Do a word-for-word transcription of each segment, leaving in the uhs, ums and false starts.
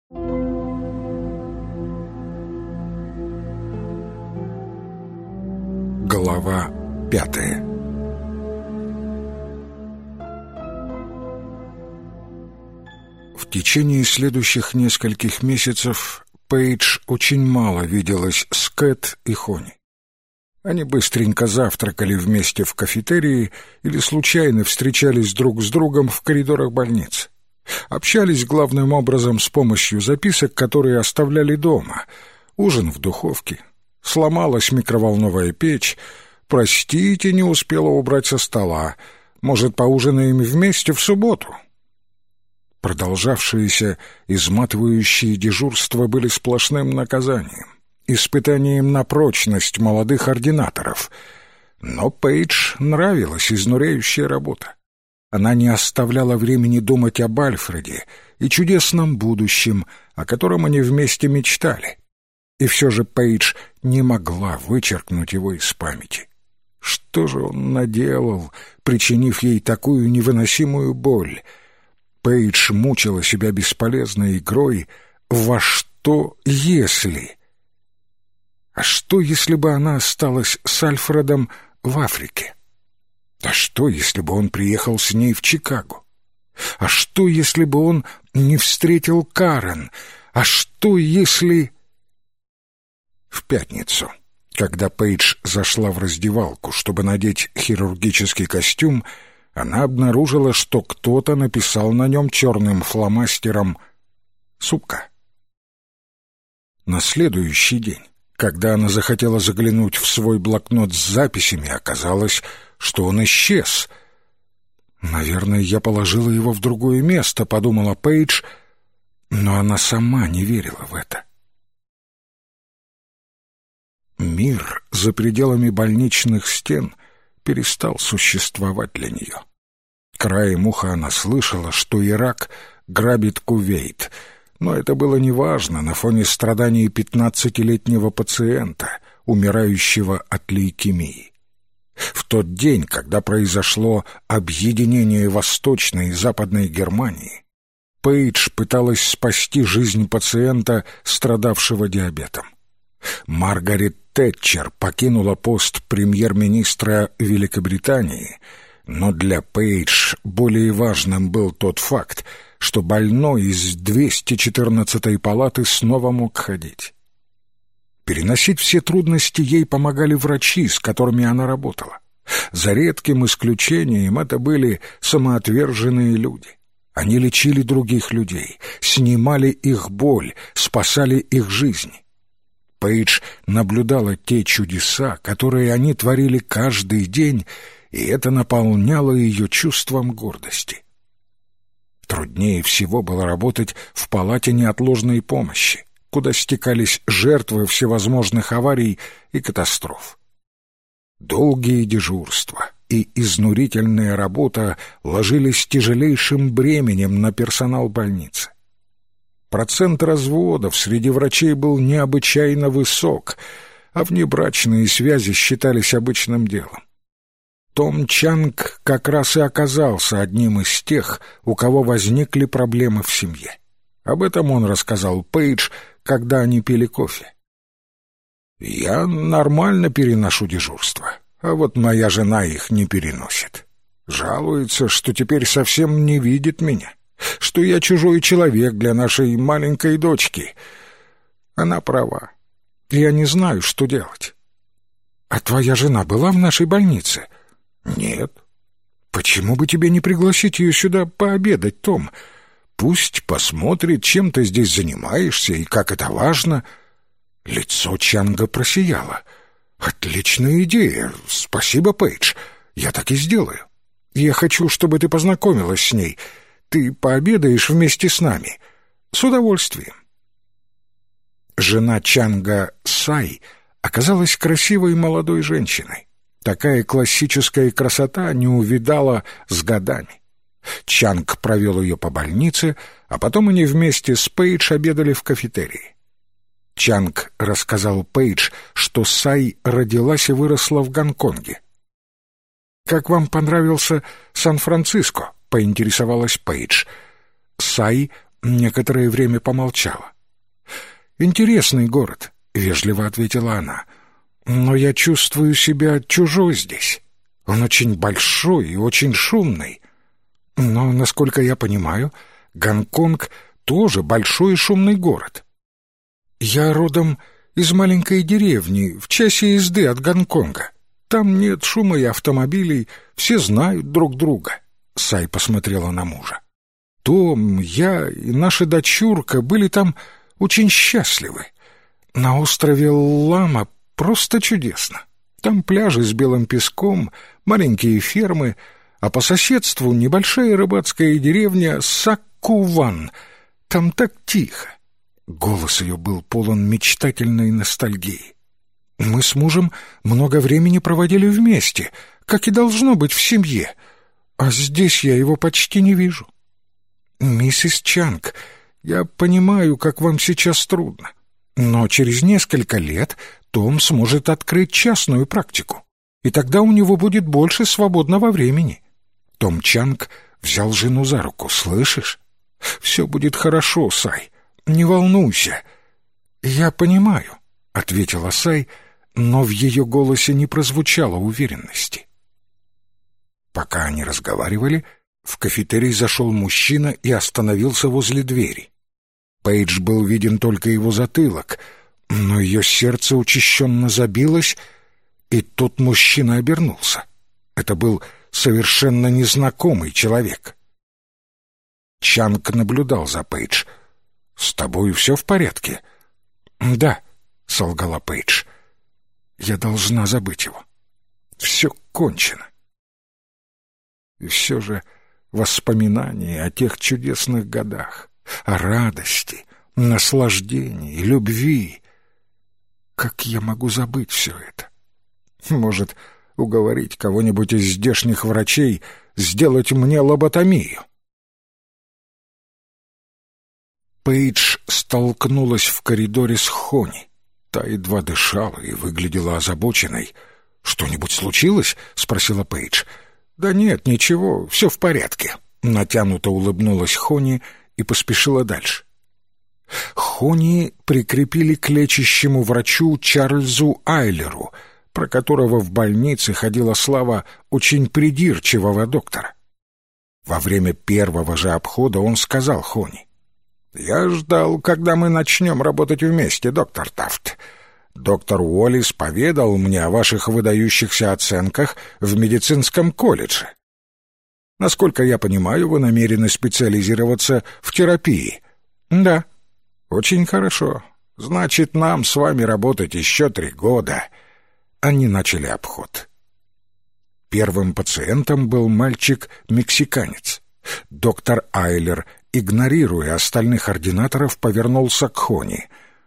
Глава пятая. В течение следующих нескольких месяцев Пейдж очень мало виделась с Кэт и Хони. Они быстренько завтракали вместе в кафетерии или случайно встречались друг с другом в коридорах больниц. Общались главным образом с помощью записок, которые оставляли дома. Ужин в духовке. Сломалась микроволновая печь. «Простите, не успела убрать со стола. Может, поужинаем вместе в субботу?» Продолжавшиеся изматывающие дежурства были сплошным наказанием, испытанием на прочность молодых ординаторов. Но Пейдж нравилась изнуряющая работа. Она не оставляла времени думать об Альфреде и чудесном будущем, о котором они вместе мечтали. И все же Пейдж не могла вычеркнуть его из памяти. Что же он наделал, причинив ей такую невыносимую боль? Пейдж мучила себя бесполезной игрой «Во что если?». А что, если бы она осталась с Альфредом в Африке? А что, если бы он приехал с ней в Чикаго? А что, если бы он не встретил Карен? А что, если... В пятницу, когда Пейдж зашла в раздевалку, чтобы надеть хирургический костюм, она обнаружила, что кто-то написал на нем черным фломастером «Сука». На следующий день, когда она захотела заглянуть в свой блокнот с записями, оказалось, что он исчез. «Наверное, я положила его в другое место», — подумала Пейдж, но она сама не верила в это. Мир за пределами больничных стен перестал существовать для нее. Краем уха она слышала, что Ирак грабит Кувейт, но это было неважно на фоне страданий пятнадцатилетнего пациента, умирающего от лейкемии. В тот день, когда произошло объединение Восточной и Западной Германии, Пейдж пыталась спасти жизнь пациента, страдавшего диабетом. Маргарет Тэтчер покинула пост премьер-министра Великобритании, но для Пейдж более важным был тот факт, что больной из двести четырнадцатой палаты снова мог ходить. Переносить все трудности ей помогали врачи, с которыми она работала. За редким исключением это были самоотверженные люди. Они лечили других людей, снимали их боль, спасали их жизни. Пейдж наблюдала те чудеса, которые они творили каждый день, и это наполняло ее чувством гордости. Труднее всего было работать в палате неотложной помощи, куда стекались жертвы всевозможных аварий и катастроф. Долгие дежурства и изнурительная работа ложились тяжелейшим бременем на персонал больницы. Процент разводов среди врачей был необычайно высок, а внебрачные связи считались обычным делом. Том Чанг как раз и оказался одним из тех, у кого возникли проблемы в семье. Об этом он рассказал Пейдж, когда они пили кофе. «Я нормально переношу дежурства, а вот моя жена их не переносит. Жалуется, что теперь совсем не видит меня, что я чужой человек для нашей маленькой дочки. Она права. Я не знаю, что делать». «А твоя жена была в нашей больнице?» «Нет». «Почему бы тебе не пригласить ее сюда пообедать, Том? Пусть посмотрит, чем ты здесь занимаешься и как это важно». Лицо Чанга просияло. «Отличная идея. Спасибо, Пейдж. Я так и сделаю. Я хочу, чтобы ты познакомилась с ней. Ты пообедаешь вместе с нами. С удовольствием». Жена Чанга, Сай, оказалась красивой молодой женщиной. Такая классическая красота не увидала с годами. Чанг провел ее по больнице, а потом они вместе с Пейдж обедали в кафетерии. Чанг рассказал Пейдж, что Сай родилась и выросла в Гонконге. «Как вам понравился Сан-Франциско?» — поинтересовалась Пейдж. Сай некоторое время помолчала. «Интересный город», — вежливо ответила она, — «но я чувствую себя чужой здесь. Он очень большой и очень шумный. Но, насколько я понимаю, Гонконг тоже большой и шумный город. Я родом из маленькой деревни в часе езды от Гонконга. Там нет шума и автомобилей, все знают друг друга». Сай посмотрела на мужа. «Том, я и наша дочурка были там очень счастливы. На острове Лама просто чудесно. Там пляжи с белым песком, маленькие фермы, а по соседству небольшая рыбацкая деревня Саккуван. Там так тихо». Голос ее был полон мечтательной ностальгии. «Мы с мужем много времени проводили вместе, как и должно быть в семье, а здесь я его почти не вижу. Миссис Чанг, я понимаю, как вам сейчас трудно, но через несколько лет Том сможет открыть частную практику, и тогда у него будет больше свободного времени». Том Чанг взял жену за руку. «Слышишь? Все будет хорошо, Сай, не волнуйся». «Я понимаю», — ответила Сай, но в ее голосе не прозвучало уверенности. Пока они разговаривали, в кафетерий зашел мужчина и остановился возле двери. Пейдж был виден только его затылок, но ее сердце учащенно забилось, и тут мужчина обернулся. Это был совершенно незнакомый человек. Чанг наблюдал за Пейдж. «С тобой все в порядке?» «Да», — солгала Пейдж. «Я должна забыть его. Все кончено». И все же воспоминания о тех чудесных годах, о радости, наслаждении, любви. Как я могу забыть все это? Может, уговорить кого-нибудь из здешних врачей сделать мне лоботомию? Пейдж столкнулась в коридоре с Хони. Та едва дышала и выглядела озабоченной. «Что-нибудь случилось?» — спросила Пейдж. «Да нет, ничего, все в порядке», — натянуто улыбнулась Хони и поспешила дальше. Хони прикрепили к лечащему врачу Чарльзу Айлеру, про которого в больнице ходила слава очень придирчивого доктора. Во время первого же обхода он сказал Хони: «Я ждал, когда мы начнем работать вместе, доктор Тафт. Доктор Уоллис поведал мне о ваших выдающихся оценках в медицинском колледже. Насколько я понимаю, вы намерены специализироваться в терапии?» «Да». «Очень хорошо. Значит, нам с вами работать еще три года». Они начали обход. Первым пациентом был мальчик-мексиканец. Доктор Айлер, игнорируя остальных ординаторов, повернулся к Хони.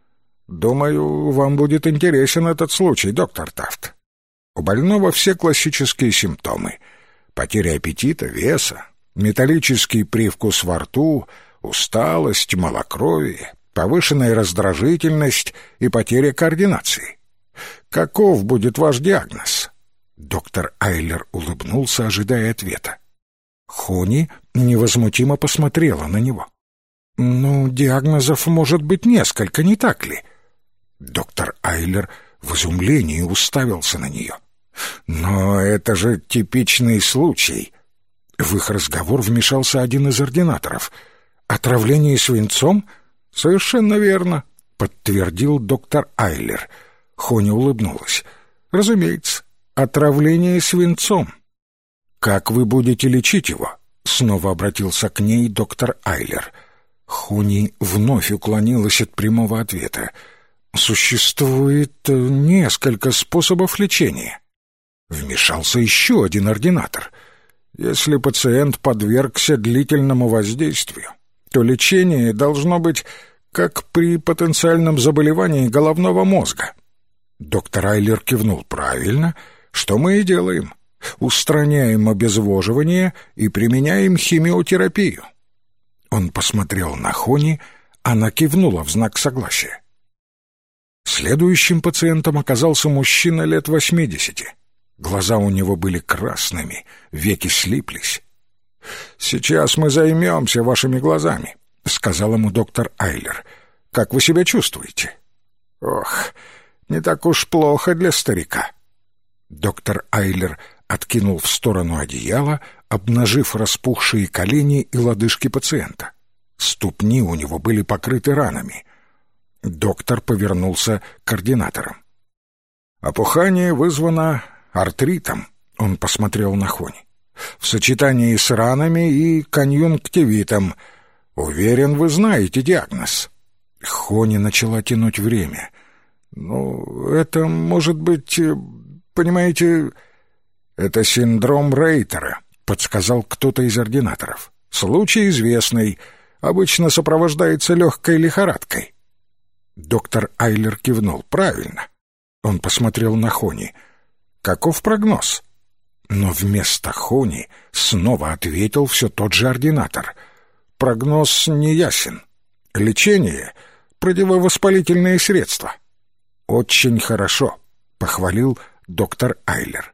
«Думаю, вам будет интересен этот случай, доктор Тафт. У больного все классические симптомы: потеря аппетита, веса, металлический привкус во рту, усталость, малокровие, повышенная раздражительность и потеря координации. Каков будет ваш диагноз?» Доктор Айлер улыбнулся, ожидая ответа. Хони невозмутимо посмотрела на него. «Ну, диагнозов может быть несколько, не так ли?» Доктор Айлер в изумлении уставился на нее. «Но это же типичный случай». В их разговор вмешался один из ординаторов. «Отравление свинцом?» «Совершенно верно», — подтвердил доктор Айлер. Хони улыбнулась. «Разумеется, отравление свинцом». «Как вы будете лечить его?» — снова обратился к ней доктор Айлер. Хони вновь уклонилась от прямого ответа. «Существует несколько способов лечения». Вмешался еще один ординатор. «Если пациент подвергся длительному воздействию, то лечение должно быть как при потенциальном заболевании головного мозга». Доктор Айлер кивнул. «Правильно. Что мы и делаем. Устраняем обезвоживание и применяем химиотерапию». Он посмотрел на Хони, она кивнула в знак согласия. Следующим пациентом оказался мужчина лет восьмидесяти. Глаза у него были красными, веки слиплись. «Сейчас мы займемся вашими глазами», — сказал ему доктор Айлер. «Как вы себя чувствуете?» «Ох, не так уж плохо для старика». Доктор Айлер откинул в сторону одеяло, обнажив распухшие колени и лодыжки пациента. Ступни у него были покрыты ранами. Доктор повернулся к ординаторам. «Опухание вызвано артритом», — он посмотрел на Хони. «В сочетании с ранами и конъюнктивитом. Уверен, вы знаете диагноз». Хони начала тянуть время. «Ну, это может быть, понимаете, это синдром Рейтера», — подсказал кто-то из ординаторов. «Случай известный, обычно сопровождается легкой лихорадкой». Доктор Айлер кивнул. «Правильно». Он посмотрел на Хони. «Каков прогноз?» Но вместо Хони снова ответил все тот же ординатор. «Прогноз неясен. Лечение — противовоспалительные средства». «Очень хорошо», — похвалил доктор Айлер.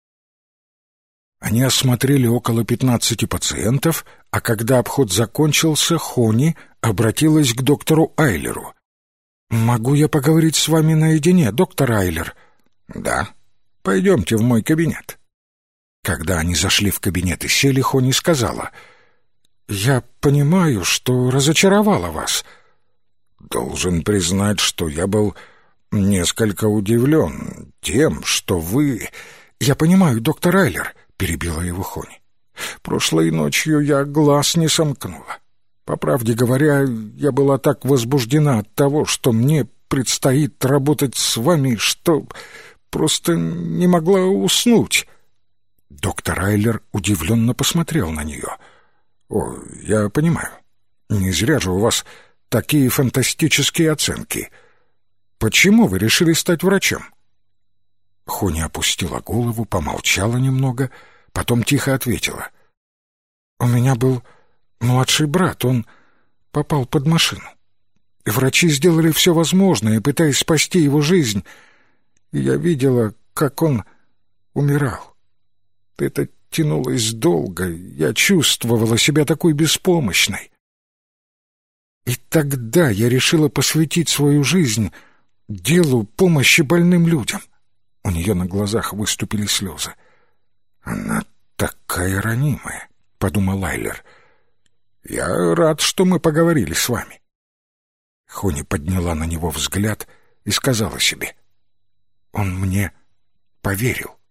Они осмотрели около пятнадцати пациентов, а когда обход закончился, Хони обратилась к доктору Айлеру. «Могу я поговорить с вами наедине, доктор Айлер?» «Да. Пойдемте в мой кабинет». Когда они зашли в кабинет и сели, Хони сказала: «Я понимаю, что разочаровала вас». «Должен признать, что я был несколько удивлен тем, что вы...» «Я понимаю, доктор Айлер», — перебила его Хони. «Прошлой ночью я глаз не сомкнула. По правде говоря, я была так возбуждена от того, что мне предстоит работать с вами, что просто не могла уснуть». Доктор Айлер удивленно посмотрел на нее. «О, я понимаю. Не зря же у вас такие фантастические оценки. Почему вы решили стать врачом?» Хони опустила голову, помолчала немного, потом тихо ответила. «У меня был младший брат, он попал под машину. И врачи сделали все возможное, пытаясь спасти его жизнь. И я видела, как он умирал. Это тянулось долго, я чувствовала себя такой беспомощной. И тогда я решила посвятить свою жизнь делу помощи больным людям». У нее на глазах выступили слезы. «Она такая ранимая», — подумал Айлер. «Я рад, что мы поговорили с вами». Хони подняла на него взгляд и сказала себе: «Он мне поверил».